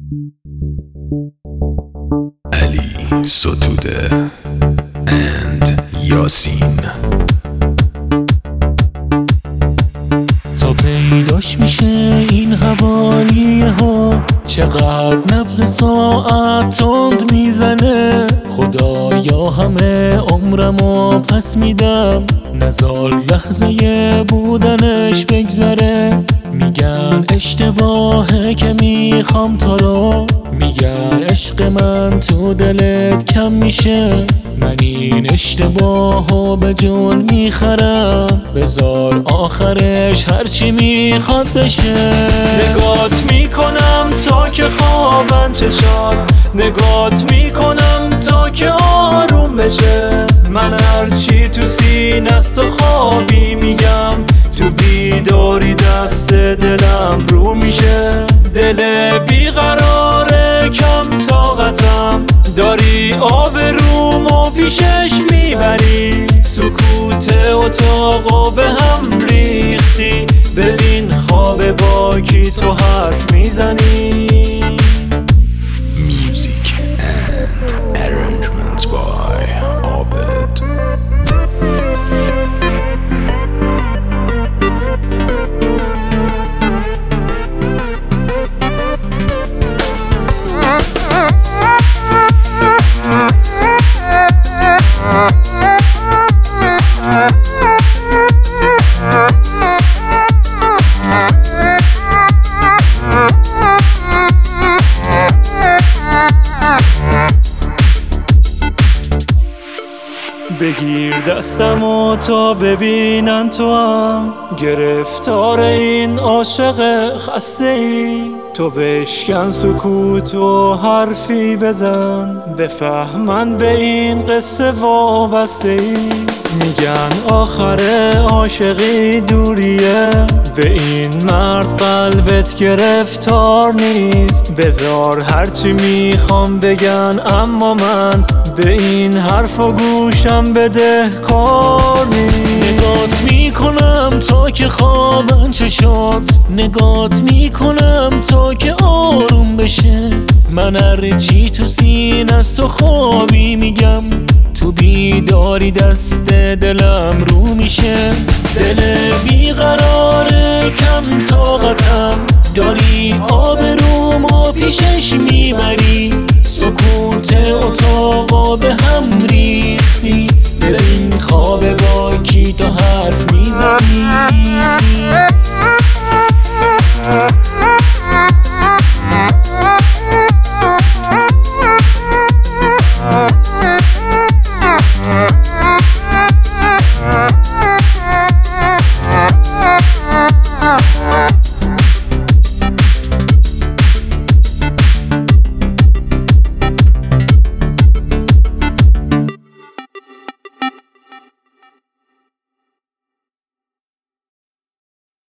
علی ستوده and یاسین. تا پیداش میشه این حوالیه ها، چقدر نبض ساعت تند میزنه. خدایا همه عمرمو پس میدم، نزار لحظه بودنش بگذره. میگن اشتباهه که میخوام تو رو، میگن عشق من تو دلت کم میشه. من این اشتباهو به جون میخرم، بذار آخرش هرچی میخواد بشه. نگات میکنم تا که خوابم چشات، نگات میکنم تا که آروم بشه. من هرچی تو سینه است و خوابی میگم، تو بیداری دست دلم رو میشه. دل بیقراره کم طاقتم، داری آب رومو پیشش میبری. سکوت اتاقو به هم ریختی، ببین خواب با کی تو حرف میزنی. Music and arrangements by Abed. بگیر دستمو تا ببینن تو هم گرفتار این عاشق خسته ای. تو بشکن سکوت و حرفی بزن، بفهمن به این قصه وابسته ای. میگن آخر عاشقی دوریه، به این مرد قلبت گرفتار نیست. بذار هرچی میخوام بگن، اما من به این حرف و گوشم بده کار نیست. نگات میکنم تا که خوابم چشات، نگات میکنم تا که آروم بشه. من هرچی تو سینه است و خوابی میگم، تو بیداری دست دلم رو میشه. دل بیقراره کم طاقتم، داری آب رومو پیشش میبری.